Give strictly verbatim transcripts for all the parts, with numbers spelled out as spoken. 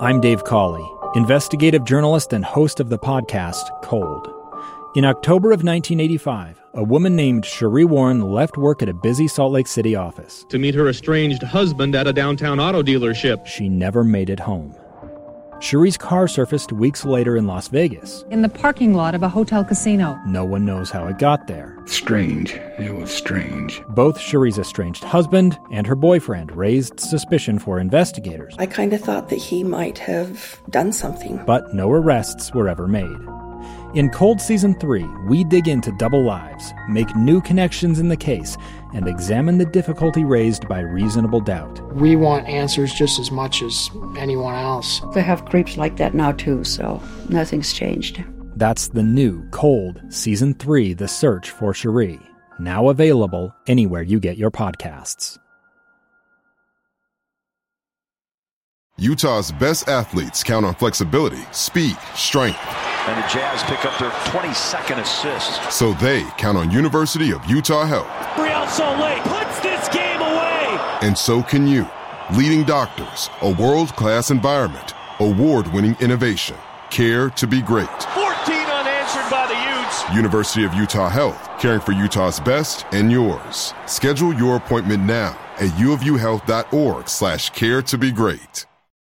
I'm Dave Cawley, investigative journalist and host of the podcast Cold. In October of nineteen eighty-five, a woman named Sheree Warren left work at a busy Salt Lake City office to meet her estranged husband at a downtown auto dealership. She never made it home. Sheree's car surfaced weeks later in Las Vegas. In the parking lot of a hotel casino. No one knows how it got there. Strange. It was strange. Both Sheree's estranged husband and her boyfriend raised suspicion for investigators. I kind of thought that he might have done something. But no arrests were ever made. In Cold Season three, we dig into double lives, make new connections in the case, and examine the difficulty raised by reasonable doubt. We want answers just as much as anyone else. They have creeps like that now too, so nothing's changed. That's the new Cold Season three, The Search for Sheree, now available anywhere you get your podcasts. Utah's best athletes count on flexibility, speed, strength. And the Jazz pick up their twenty-second assist. So they count on University of Utah Health. Real Salt Lake puts this game away. And so can you. Leading doctors, a world-class environment, award-winning innovation, care to be great. fourteen unanswered by the Utes. University of Utah Health, caring for Utah's best and yours. Schedule your appointment now at uofuhealth.org slash care to be great.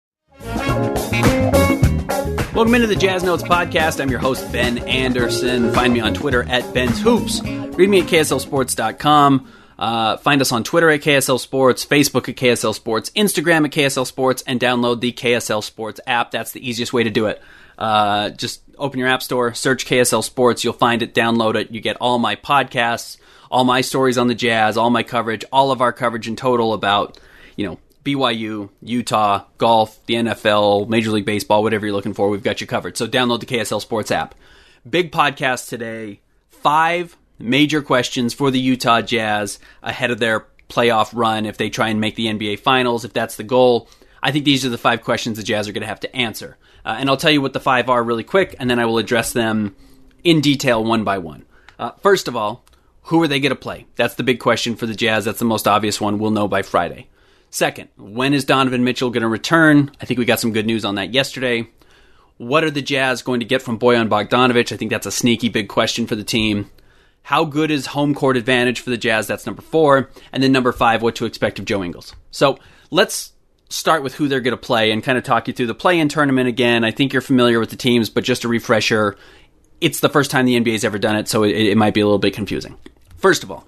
Welcome into the Jazz Notes podcast. I'm your host, Ben Anderson. Find me on Twitter at Ben's Hoops. Read me at K S L sports dot com. Uh, find us on Twitter at K S L Sports, Facebook at K S L Sports, Instagram at K S L Sports, and download the K S L Sports app. That's the easiest way to do it. Uh, just open your app store, search K S L Sports. You'll find it, download it. You get all my podcasts, all my stories on the Jazz, all my coverage, all of our coverage in total about, you know, B Y U, Utah, golf, the N F L, Major League Baseball, whatever you're looking for, we've got you covered. So download the K S L Sports app. Big podcast today. Five major questions for the Utah Jazz ahead of their playoff run if they try and make the N B A Finals, if that's the goal. I think these are the five questions the Jazz are going to have to answer. Uh, and I'll tell you what the five are really quick, and then I will address them in detail one by one. Uh, first of all, who are they going to play? That's the big question for the Jazz. That's the most obvious one. We'll know by Friday. Second, when is Donovan Mitchell going to return? I think we got some good news on that yesterday. What are the Jazz going to get from Bojan Bogdanovic? I think that's a sneaky big question for the team. How good is home court advantage for the Jazz? That's number four. And then number five, what to expect of Joe Ingles. So let's start with who they're going to play and kind of talk you through the play-in tournament again. I think you're familiar with the teams, but just a refresher, it's the first time the N B A's ever done it, so it, it might be a little bit confusing. First of all,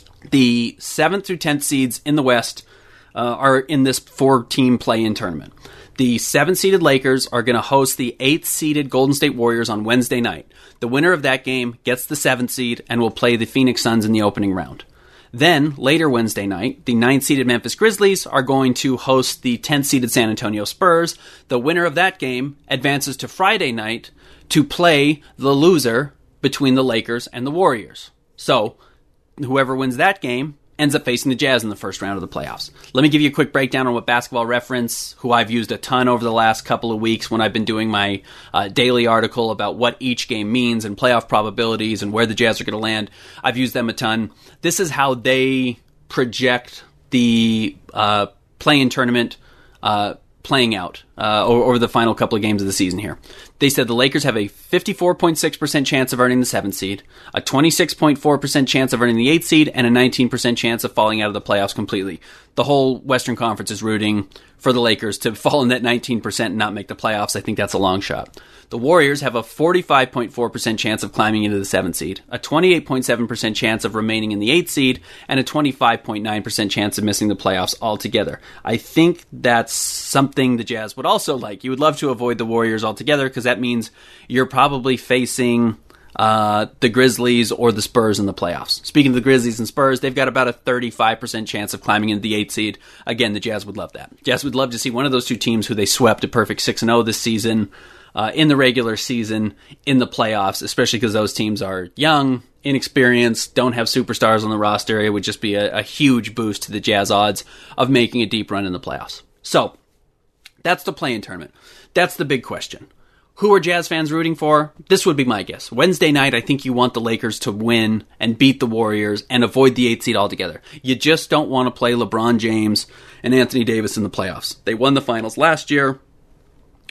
the seventh through tenth seeds in the West Uh, are in this four-team play-in tournament. The seven-seeded Lakers are going to host the eighth-seeded Golden State Warriors on Wednesday night. The winner of that game gets the seventh seed and will play the Phoenix Suns in the opening round. Then, later Wednesday night, the ninth-seeded Memphis Grizzlies are going to host the tenth-seeded San Antonio Spurs. The winner of that game advances to Friday night to play the loser between the Lakers and the Warriors. So, whoever wins that game ends up facing the Jazz in the first round of the playoffs. Let me give you a quick breakdown on what Basketball Reference, who I've used a ton over the last couple of weeks when I've been doing my uh, daily article about what each game means and playoff probabilities and where the Jazz are going to land. I've used them a ton. This is how they project the uh, play-in tournament uh, playing out uh, over, over the final couple of games of the season here. They said the Lakers have a fifty-four point six percent chance of earning the seventh seed, a twenty-six point four percent chance of earning the eighth seed, and a nineteen percent chance of falling out of the playoffs completely. The whole Western Conference is rooting for the Lakers to fall in that nineteen percent and not make the playoffs. I think that's a long shot. The Warriors have a forty-five point four percent chance of climbing into the seventh seed, a twenty-eight point seven percent chance of remaining in the eighth seed, and a twenty-five point nine percent chance of missing the playoffs altogether. I think that's something the Jazz would also like. You would love to avoid the Warriors altogether because that means you're probably facing uh, the Grizzlies or the Spurs in the playoffs. Speaking of the Grizzlies and Spurs, they've got about a thirty-five percent chance of climbing into the eighth seed. Again, the Jazz would love that. Jazz would love to see one of those two teams who they swept a perfect six and oh this season, uh, in the regular season, in the playoffs, especially because those teams are young, inexperienced, don't have superstars on the roster. It would just be a, a huge boost to the Jazz odds of making a deep run in the playoffs. So, that's the play-in tournament. That's the big question. Who are Jazz fans rooting for? This would be my guess. Wednesday night, I think you want the Lakers to win and beat the Warriors and avoid the eighth seed altogether. You just don't want to play LeBron James and Anthony Davis in the playoffs. They won the finals last year.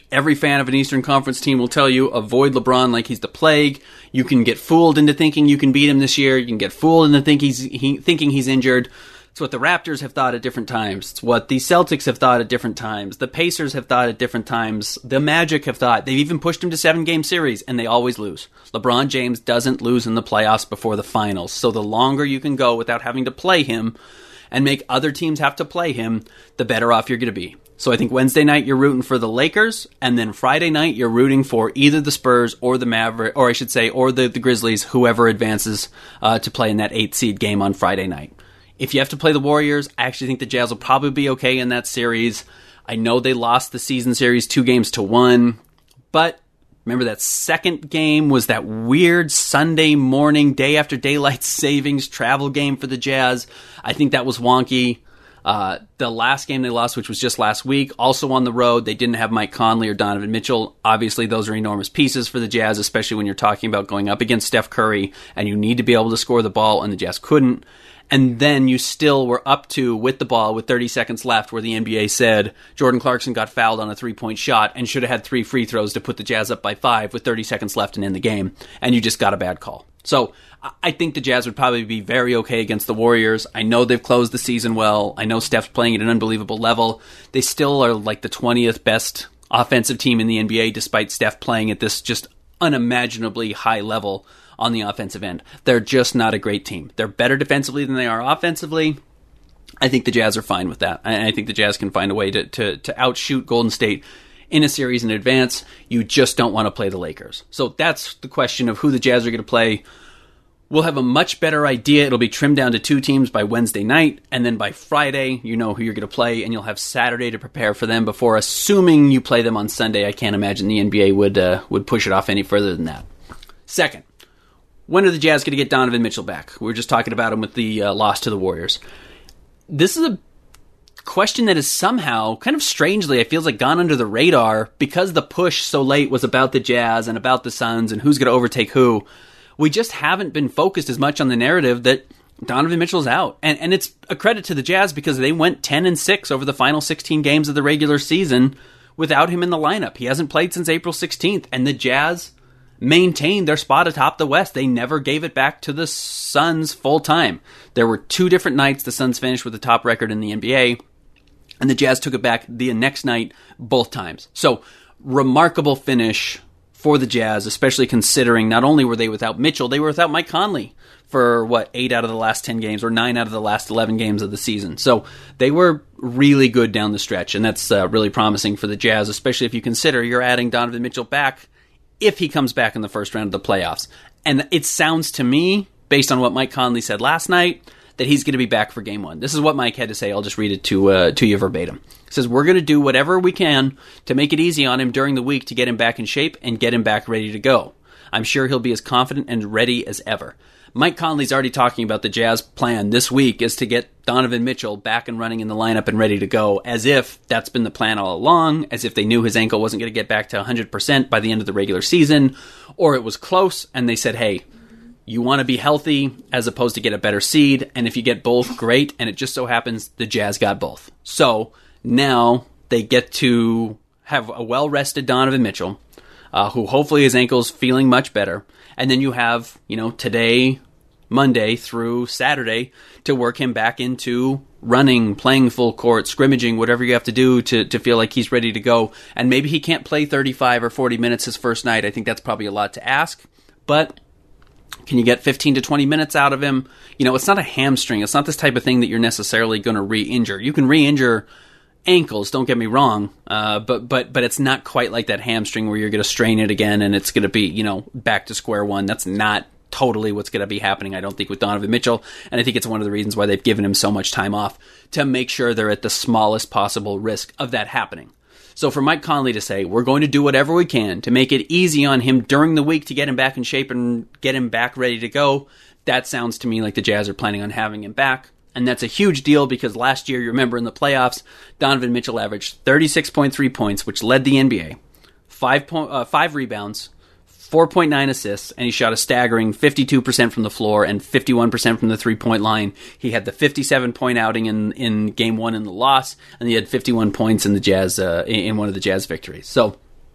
Every fan of an Eastern Conference team will tell you, avoid LeBron like he's the plague. You can get fooled into thinking you can beat him this year. You can get fooled into think he's, he, thinking he's injured. It's what the Raptors have thought at different times. It's what the Celtics have thought at different times. The Pacers have thought at different times. The Magic have thought. They've even pushed him to seven-game series, and they always lose. LeBron James doesn't lose in the playoffs before the finals. So the longer you can go without having to play him and make other teams have to play him, the better off you're going to be. So I think Wednesday night you're rooting for the Lakers, and then Friday night you're rooting for either the Spurs or the Maverick, or I should say, or the, the Grizzlies, whoever advances uh, to play in that eighth seed game on Friday night. If you have to play the Warriors, I actually think the Jazz will probably be okay in that series. I know they lost the season series two games to one, but remember that second game was that weird Sunday morning, day after daylight savings travel game for the Jazz. I think that was wonky. Uh, the last game they lost, which was just last week, also on the road, they didn't have Mike Conley or Donovan Mitchell. Obviously, those are enormous pieces for the Jazz, especially when you're talking about going up against Steph Curry, and you need to be able to score the ball, and the Jazz couldn't. And then you still were up to, with the ball, with thirty seconds left, where the N B A said Jordan Clarkson got fouled on a three-point shot and should have had three free throws to put the Jazz up by five with thirty seconds left and in the game, and you just got a bad call. So I think the Jazz would probably be very okay against the Warriors. I know they've closed the season well. I know Steph's playing at an unbelievable level. They still are like the twentieth best offensive team in the N B A, despite Steph playing at this just unimaginably high level on the offensive end. They're just not a great team. They're better defensively than they are offensively. I think the Jazz are fine with that. I think the Jazz can find a way to, to, to outshoot Golden State in a series in advance. You just don't want to play the Lakers. So that's the question of who the Jazz are going to play. We'll have a much better idea. It'll be trimmed down to two teams by Wednesday night, and then by Friday, you know who you're going to play, and you'll have Saturday to prepare for them before, assuming you play them on Sunday. I can't imagine the N B A would uh, would push it off any further than that. Second, when are the Jazz going to get Donovan Mitchell back? We were just talking about him with the uh, loss to the Warriors. This is a question that is somehow, kind of strangely, it feels like gone under the radar because the push so late was about the Jazz and about the Suns and who's going to overtake who. We just haven't been focused as much on the narrative that Donovan Mitchell's out. And and it's a credit to the Jazz because they went ten and six over the final sixteen games of the regular season without him in the lineup. He hasn't played since April sixteenth, and the Jazz maintained their spot atop the West. They never gave it back to the Suns full time. There were two different nights the Suns finished with the top record in the N B A, and the Jazz took it back the next night both times. So, remarkable finish for the Jazz, especially considering not only were they without Mitchell, they were without Mike Conley for, what, eight out of the last ten games, or nine out of the last eleven games of the season. So they were really good down the stretch, and that's uh, really promising for the Jazz, especially if you consider you're adding Donovan Mitchell back if he comes back in the first round of the playoffs. And it sounds to me, based on what Mike Conley said last night, that he's going to be back for game one. This is what Mike had to say. I'll just read it to uh, to you verbatim. He says, we're going to do whatever we can to make it easy on him during the week to get him back in shape and get him back ready to go. I'm sure he'll be as confident and ready as ever. Mike Conley's already talking about the Jazz plan this week is to get Donovan Mitchell back and running in the lineup and ready to go, as if that's been the plan all along, as if they knew his ankle wasn't going to get back to one hundred percent by the end of the regular season, or it was close, and they said, hey, you want to be healthy as opposed to get a better seed, and if you get both, great, and it just so happens the Jazz got both. So now they get to have a well-rested Donovan Mitchell, uh, who hopefully his ankle's feeling much better, and then you have, you know, today, Monday through Saturday to work him back into running, playing full court, scrimmaging, whatever you have to do to, to feel like he's ready to go. And maybe he can't play thirty-five or forty minutes his first night. I think that's probably a lot to ask, but can you get fifteen to twenty minutes out of him? You know, it's not a hamstring. It's not this type of thing that you're necessarily going to re-injure. You can re-injure ankles, don't get me wrong, uh, but but but it's not quite like that hamstring where you're going to strain it again and it's going to be, you know, back to square one. That's not totally what's going to be happening, I don't think, with Donovan Mitchell, and I think it's one of the reasons why they've given him so much time off, to make sure they're at the smallest possible risk of that happening. So for Mike Conley to say, we're going to do whatever we can to make it easy on him during the week to get him back in shape and get him back ready to go, that sounds to me like the Jazz are planning on having him back. And that's a huge deal because last year, you remember in the playoffs, Donovan Mitchell averaged thirty-six point three points, which led the N B A, five, point, uh, five rebounds, four point nine assists, and he shot a staggering fifty-two percent from the floor and fifty-one percent from the three-point line. He had the fifty-seven point outing in, in game one in the loss, and he had fifty-one points in the Jazz uh, in one of the Jazz victories. So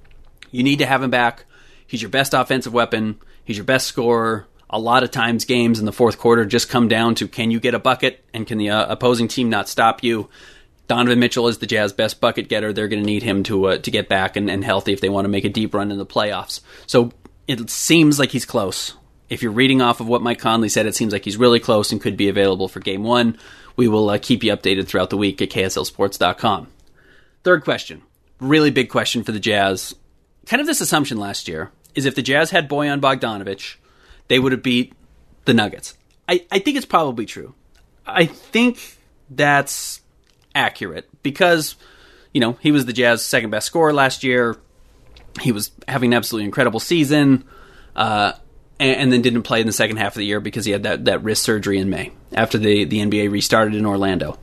You need to have him back. He's your best offensive weapon. He's your best scorer. A lot of times games in the fourth quarter just come down to, can you get a bucket and can the uh, opposing team not stop you? Donovan Mitchell is the Jazz best bucket getter. They're going to need him to uh, to get back and, and healthy if they want to make a deep run in the playoffs. So it seems like he's close. If you're reading off of what Mike Conley said, it seems like he's really close and could be available for game one. We will uh, keep you updated throughout the week at K S L sports dot com. Third question, really big question for the Jazz. Kind of this assumption last year is if the Jazz had Bojan Bogdanovic, they would have beat the Nuggets. I, I think it's probably true. I think that's accurate because, you know, he was the Jazz second best scorer last year. He was having an absolutely incredible season, uh, and, and then didn't play in the second half of the year because he had that, that wrist surgery in May after the, the N B A restarted in Orlando.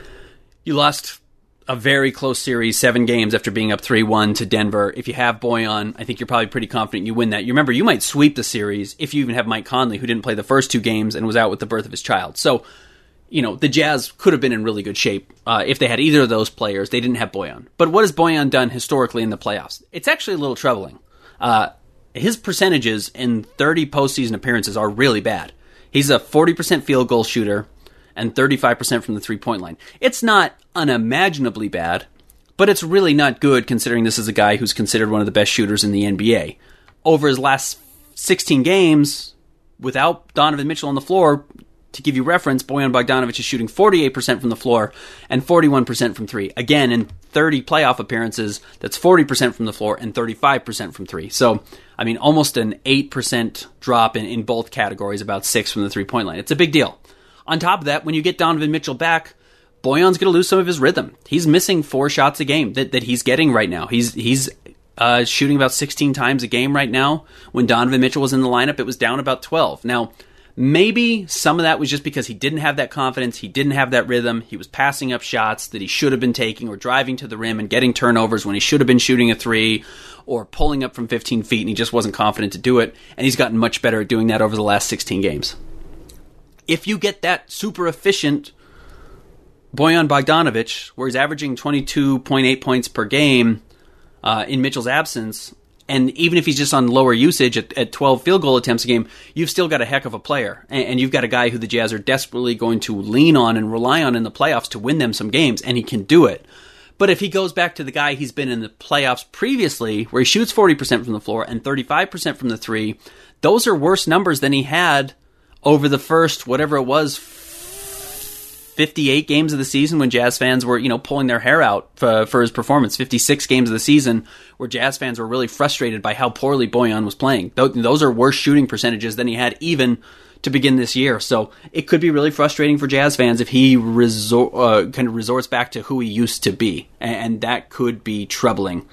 You lost a very close series, seven games after being up three one to Denver. If you have Bojan, I think you're probably pretty confident you win that. You remember, you might sweep the series if you even have Mike Conley, who didn't play the first two games and was out with the birth of his child. So, you know, the Jazz could have been in really good shape uh, if they had either of those players. They didn't have Bojan. But what has Bojan done historically in the playoffs? It's actually a little troubling. Uh, his percentages in thirty postseason appearances are really bad. He's a forty percent field goal shooter and thirty-five percent from the three-point line. It's not unimaginably bad, but it's really not good considering this is a guy who's considered one of the best shooters in the N B A. Over his last sixteen games, without Donovan Mitchell on the floor, to give you reference, Bojan Bogdanovic is shooting forty-eight percent from the floor and forty-one percent from three. Again, in thirty playoff appearances, that's forty percent from the floor and thirty-five percent from three. So, I mean, almost an eight percent drop in, in both categories, about six from the three-point line. It's a big deal. On top of that, when you get Donovan Mitchell back, Bojan's going to lose some of his rhythm. He's missing four shots a game that, that he's getting right now. He's he's uh, shooting about sixteen times a game right now. When Donovan Mitchell was in the lineup, it was down about twelve. Now, maybe some of that was just because he didn't have that confidence, he didn't have that rhythm, he was passing up shots that he should have been taking or driving to the rim and getting turnovers when he should have been shooting a three or pulling up from fifteen feet and he just wasn't confident to do it, and he's gotten much better at doing that over the last sixteen games. If you get that super efficient Bojan Bogdanovic, where he's averaging twenty-two point eight points per game uh, in Mitchell's absence, and even if he's just on lower usage at, at twelve field goal attempts a game, you've still got a heck of a player. And, and you've got a guy who the Jazz are desperately going to lean on and rely on in the playoffs to win them some games, and he can do it. But if he goes back to the guy he's been in the playoffs previously, where he shoots forty percent from the floor and thirty-five percent from the three, those are worse numbers than he had over the first, whatever it was, fifty-eight games of the season when Jazz fans were, you know, pulling their hair out for, for his performance. fifty-six games of the season where Jazz fans were really frustrated by how poorly Bojan was playing. Those are worse shooting percentages than he had even to begin this year. So it could be really frustrating for Jazz fans if he resort, uh, kind of resorts back to who he used to be. And that could be troubling.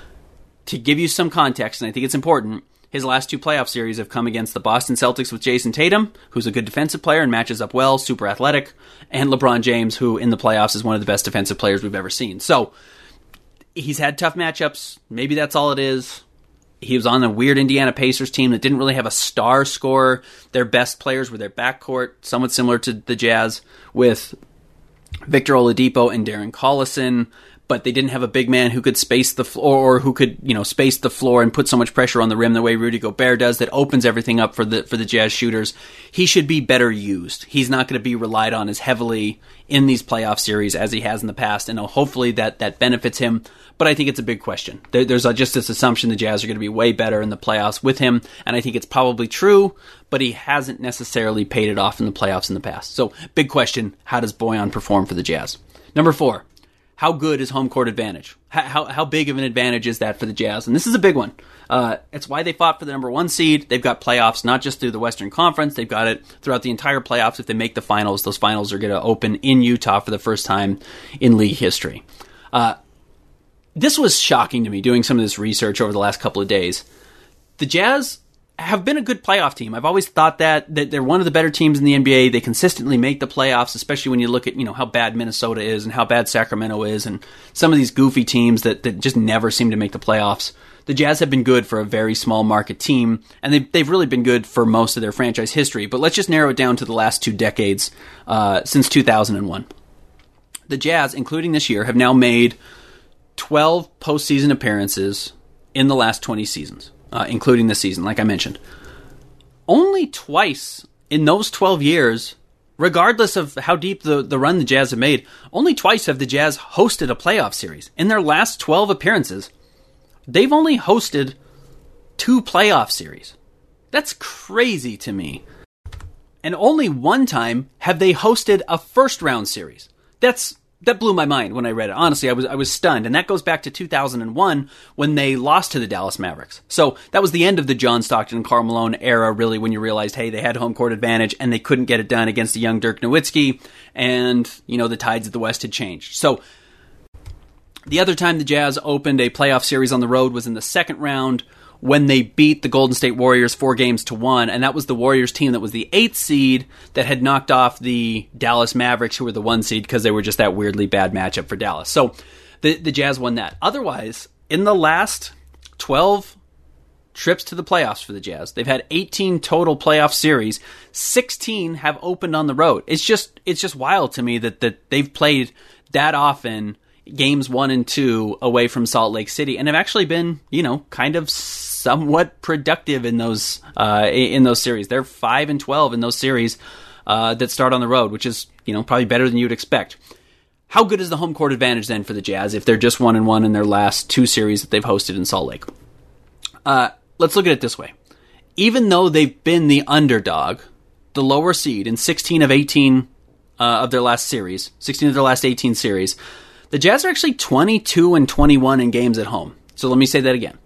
To give you some context, and I think it's important, his last two playoff series have come against the Boston Celtics with Jason Tatum, who's a good defensive player and matches up well, super athletic, and LeBron James, who in the playoffs is one of the best defensive players we've ever seen. So he's had tough matchups. Maybe that's all it is. He was on a weird Indiana Pacers team that didn't really have a star scorer. Their best players were their backcourt, somewhat similar to the Jazz, with Victor Oladipo and Darren Collison. But they didn't have a big man who could space the floor, or who could, you know, space the floor and put so much pressure on the rim the way Rudy Gobert does that opens everything up for the for the Jazz shooters. He should be better used. He's not going to be relied on as heavily in these playoff series as he has in the past, and hopefully that, that benefits him. But I think it's a big question. There, there's a, just this assumption the Jazz are going to be way better in the playoffs with him, and I think it's probably true, but he hasn't necessarily paid it off in the playoffs in the past. So, big question, how does Bojan perform for the Jazz? Number four. How good is home court advantage? How, how how big of an advantage is that for the Jazz? And this is a big one. Uh, it's why they fought for the number one seed. They've got playoffs not just through the Western Conference. They've got it throughout the entire playoffs. If they make the finals, those finals are going to open in Utah for the first time in league history. Uh, this was shocking to me doing some of this research over the last couple of days. The Jazz have been a good playoff team. I've always thought that, that they're one of the better teams in the N B A. They consistently make the playoffs, especially when you look at, you know, how bad Minnesota is and how bad Sacramento is and some of these goofy teams that, that just never seem to make the playoffs. The Jazz have been good for a very small market team, and they've, they've really been good for most of their franchise history. But let's just narrow it down to the last two decades, uh, since two thousand one. The Jazz, including this year, have now made twelve postseason appearances in the last twenty seasons, uh, including this season, like I mentioned. Only twice in those twelve years, regardless of how deep the, the run the Jazz have made, only twice have the Jazz hosted a playoff series. In their last twelve appearances, they've only hosted two playoff series. That's crazy to me. And only one time have they hosted a first-round series. That's that blew my mind when I read it. Honestly, I was I was stunned. And that goes back to two thousand one when they lost to the Dallas Mavericks. So that was the end of the John Stockton and Karl Malone era, really, when you realized, hey, they had home court advantage and they couldn't get it done against a young Dirk Nowitzki. And, you know, the tides of the West had changed. So the other time the Jazz opened a playoff series on the road was in the second round when they beat the Golden State Warriors four games to one, and that was the Warriors team that was the eighth seed that had knocked off the Dallas Mavericks, who were the one seed because they were just that weirdly bad matchup for Dallas. So the, the Jazz won that. Otherwise, in the last twelve trips to the playoffs for the Jazz, they've had eighteen total playoff series. sixteen have opened on the road. It's just it's just wild to me that, that they've played that often games one and two away from Salt Lake City, and have actually been, you know, kind of somewhat productive in those uh, in those series. They're five and twelve in those series uh, that start on the road, which is, you know, probably better than you'd expect. How good is the home court advantage then for the Jazz if they're just one and one in their last two series that they've hosted in Salt Lake? Uh, let's look at it this way: even though they've been the underdog, the lower seed in sixteen of eighteen uh, of their last series, sixteen of their last eighteen series, the Jazz are actually twenty-two and twenty-one in games at home. So let me say that again.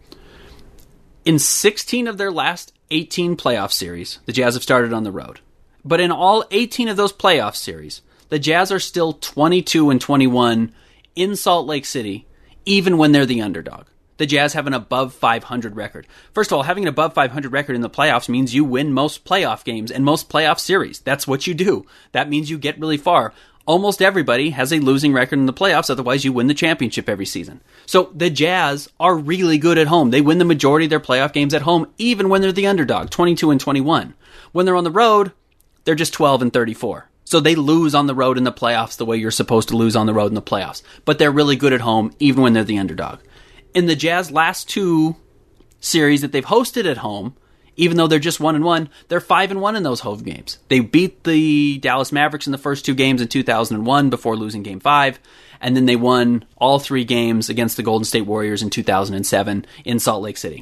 In sixteen of their last eighteen playoff series, the Jazz have started on the road. But in all eighteen of those playoff series, the Jazz are still twenty-two and twenty-one in Salt Lake City, even when they're the underdog. The Jazz have an above five hundred record. First of all, having an above five hundred record in the playoffs means you win most playoff games and most playoff series. That's what you do. That means you get really far. Almost everybody has a losing record in the playoffs, otherwise you win the championship every season. So the Jazz are really good at home. They win the majority of their playoff games at home, even when they're the underdog, twenty-two and twenty-one. When they're on the road, they're just twelve and thirty-four. So they lose on the road in the playoffs the way you're supposed to lose on the road in the playoffs. But they're really good at home, even when they're the underdog. In the Jazz last two series that they've hosted at home, even though they're just one and one, they're five and one in those home games. They beat the Dallas Mavericks in the first two games in two thousand one before losing Game Five, and then they won all three games against the Golden State Warriors in two thousand seven in Salt Lake City.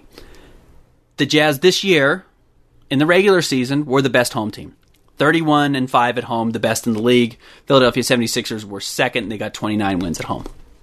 The Jazz this year, in the regular season, were the best home team. thirty-one and five at home, the best in the league. Philadelphia seventy-sixers were second. They got twenty-nine wins at home.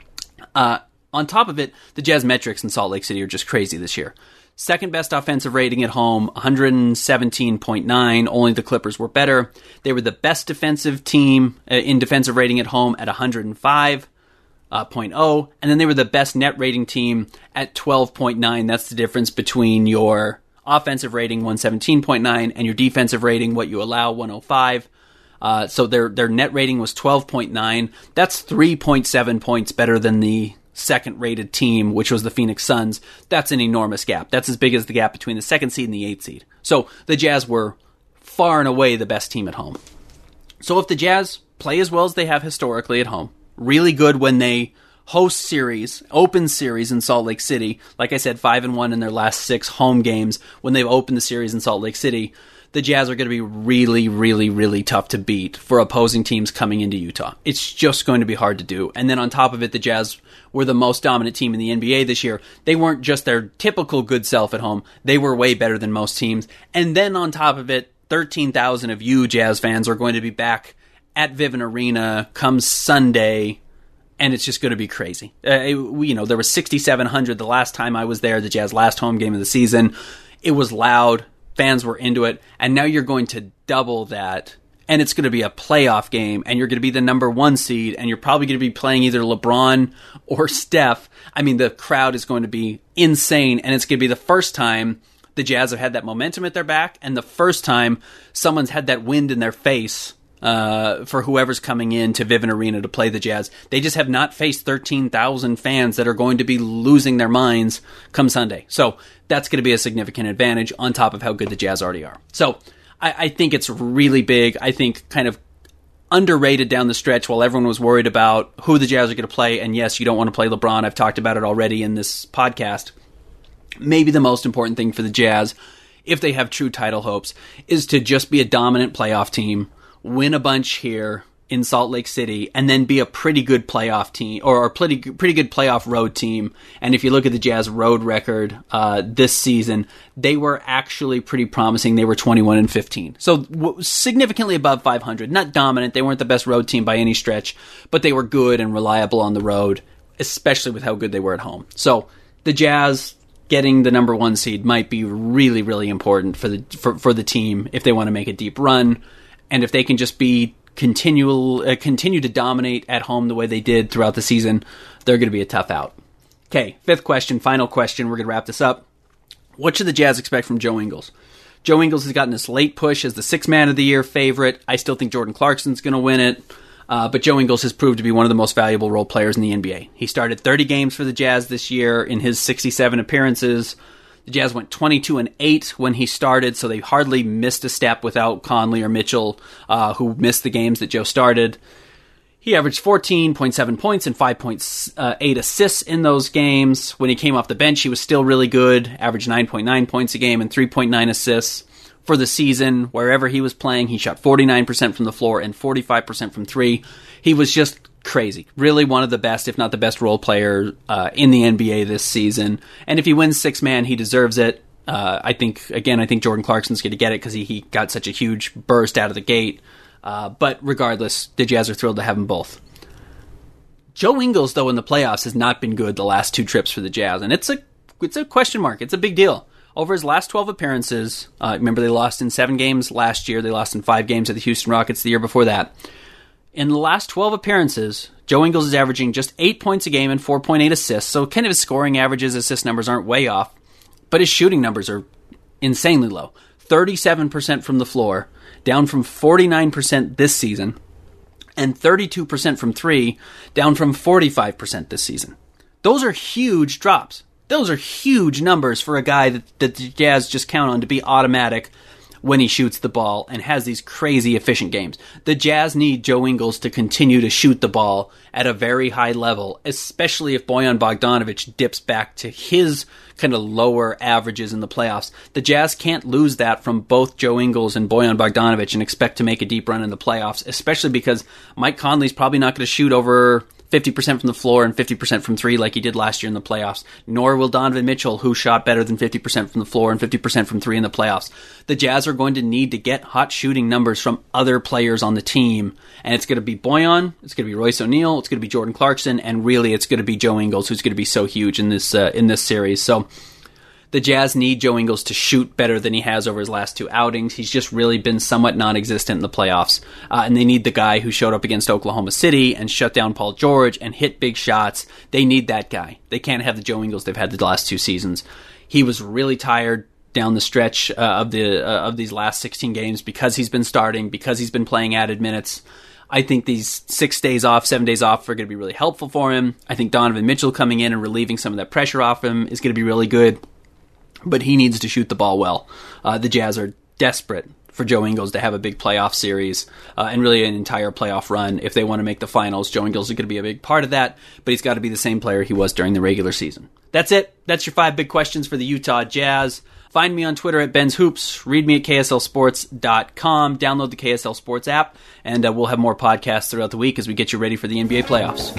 Uh, on top of it, the Jazz metrics in Salt Lake City are just crazy this year. Second best offensive rating at home, one seventeen point nine. Only the Clippers were better. They were the best defensive team in defensive rating at home at one oh five point oh. And then they were the best net rating team at twelve point nine. That's the difference between your offensive rating, one seventeen point nine, and your defensive rating, what you allow, one oh five. Uh, so their, their net rating was twelve point nine. That's three point seven points better than the second-rated team, which was the Phoenix Suns. That's an enormous gap. That's as big as the gap between the second seed and the eighth seed. So the Jazz were far and away the best team at home. So if the Jazz play as well as they have historically at home, really good when they host series, open series in Salt Lake City, like I said, five and one in their last six home games when they've opened the series in Salt Lake City, the Jazz are going to be really, really, really tough to beat for opposing teams coming into Utah. It's just going to be hard to do. And then on top of it, the Jazz were the most dominant team in the N B A this year. They weren't just their typical good self at home. They were way better than most teams. And then on top of it, thirteen thousand of you Jazz fans are going to be back at Vivint Arena come Sunday, and it's just going to be crazy. Uh, it, you know, there was sixty-seven hundred the last time I was there, the Jazz last home game of the season. It was loud. Fans were into it, and now you're going to double that, and it's going to be a playoff game, and you're going to be the number one seed, and you're probably going to be playing either LeBron or Steph. I mean, the crowd is going to be insane, and it's going to be the first time the Jazz have had that momentum at their back, and the first time someone's had that wind in their face uh, for whoever's coming in to Vivint Arena to play the Jazz. They just have not faced thirteen thousand fans that are going to be losing their minds come Sunday. So that's going to be a significant advantage on top of how good the Jazz already are. So I, I think it's really big. I think kind of underrated down the stretch while everyone was worried about who the Jazz are going to play. And yes, you don't want to play LeBron. I've talked about it already in this podcast. maybe the most important thing for the Jazz, if they have true title hopes, is to just be a dominant playoff team, win a bunch here in Salt Lake City, and then be a pretty good playoff team, or a pretty, pretty good playoff road team. And if you look at the Jazz road record uh, this season, they were actually pretty promising. They were twenty-one and fifteen. So w- significantly above five hundred. Not dominant. They weren't the best road team by any stretch, but they were good and reliable on the road, especially with how good they were at home. So the Jazz getting the number one seed might be really, really important for the for, for the team if they want to make a deep run. And if they can just be continual, uh, continue to dominate at home the way they did throughout the season, they're going to be a tough out. Okay, fifth question, final question. We're going to wrap this up. What should the Jazz expect from Joe Ingles? Joe Ingles has gotten this late push as the sixth man of the year favorite. I still think Jordan Clarkson's going to win it. Uh, but Joe Ingles has proved to be one of the most valuable role players in the N B A. He started thirty games for the Jazz this year in his sixty-seven appearances. The Jazz went twenty-two and eight when he started, so they hardly missed a step without Conley or Mitchell, uh, who missed the games that Joe started. He averaged fourteen point seven points and five point eight assists in those games. When he came off the bench, he was still really good, averaged nine point nine points a game and three point nine assists. For the season, wherever he was playing, he shot forty-nine percent from the floor and forty-five percent from three. He was just crazy. Really one of the best, if not the best role player uh, in the N B A this season. And if he wins six-man, he deserves it. Uh, I think, again, I think Jordan Clarkson's going to get it because he, he got such a huge burst out of the gate. Uh, but regardless, the Jazz are thrilled to have them both. Joe Ingles, though, in the playoffs has not been good the last two trips for the Jazz. And it's a, it's a question mark. It's a big deal. Over his last twelve appearances, uh, remember they lost in seven games last year. They lost in five games to the Houston Rockets the year before that. In the last twelve appearances, Joe Ingles is averaging just eight points a game and four point eight assists. So kind of his scoring averages, assist numbers aren't way off. But his shooting numbers are insanely low. thirty-seven percent from the floor, down from forty-nine percent this season. And thirty-two percent from three, down from forty-five percent this season. Those are huge drops. Those are huge numbers for a guy that, that the Jazz just count on to be automatic when he shoots the ball and has these crazy efficient games. The Jazz need Joe Ingles to continue to shoot the ball at a very high level, especially if Bojan Bogdanovic dips back to his kind of lower averages in the playoffs. The Jazz can't lose that from both Joe Ingles and Bojan Bogdanovic and expect to make a deep run in the playoffs, especially because Mike Conley's probably not going to shoot over fifty percent from the floor and fifty percent from three like he did last year in the playoffs. Nor will Donovan Mitchell, who shot better than fifty percent from the floor and fifty percent from three in the playoffs. The Jazz are going to need to get hot shooting numbers from other players on the team. And it's going to be Bojan, it's going to be Royce O'Neal, it's going to be Jordan Clarkson, and really it's going to be Joe Ingles, who's going to be so huge in this uh, in this series. So the Jazz need Joe Ingles to shoot better than he has over his last two outings. He's just really been somewhat non-existent in the playoffs. Uh, and they need the guy who showed up against Oklahoma City and shut down Paul George and hit big shots. They need that guy. They can't have the Joe Ingles they've had the last two seasons. He was really tired down the stretch uh, of the uh, of these last sixteen games because he's been starting, because he's been playing added minutes. I think these six days off, seven days off are going to be really helpful for him. I think Donovan Mitchell coming in and relieving some of that pressure off him is going to be really good. But he needs to shoot the ball well. Uh, the Jazz are desperate for Joe Ingles to have a big playoff series uh, and really an entire playoff run. If they want to make the finals, Joe Ingles is going to be a big part of that, but he's got to be the same player he was during the regular season. That's it. That's your five big questions for the Utah Jazz. Find me on Twitter at Ben's Hoops. Read me at K S L sports dot com. Download the K S L Sports app, and uh, we'll have more podcasts throughout the week as we get you ready for the N B A playoffs.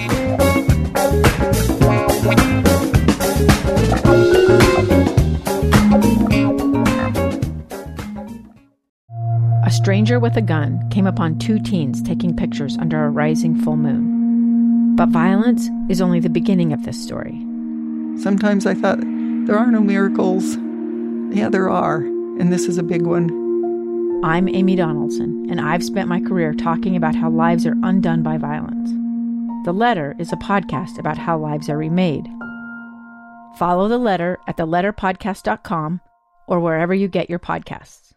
A stranger with a gun came upon two teens taking pictures under a rising full moon. But violence is only the beginning of this story. Sometimes I thought, there are no miracles. Yeah, there are, and this is a big one. I'm Amy Donaldson, and I've spent my career talking about how lives are undone by violence. The Letter is a podcast about how lives are remade. Follow The Letter at the letter podcast dot com or wherever you get your podcasts.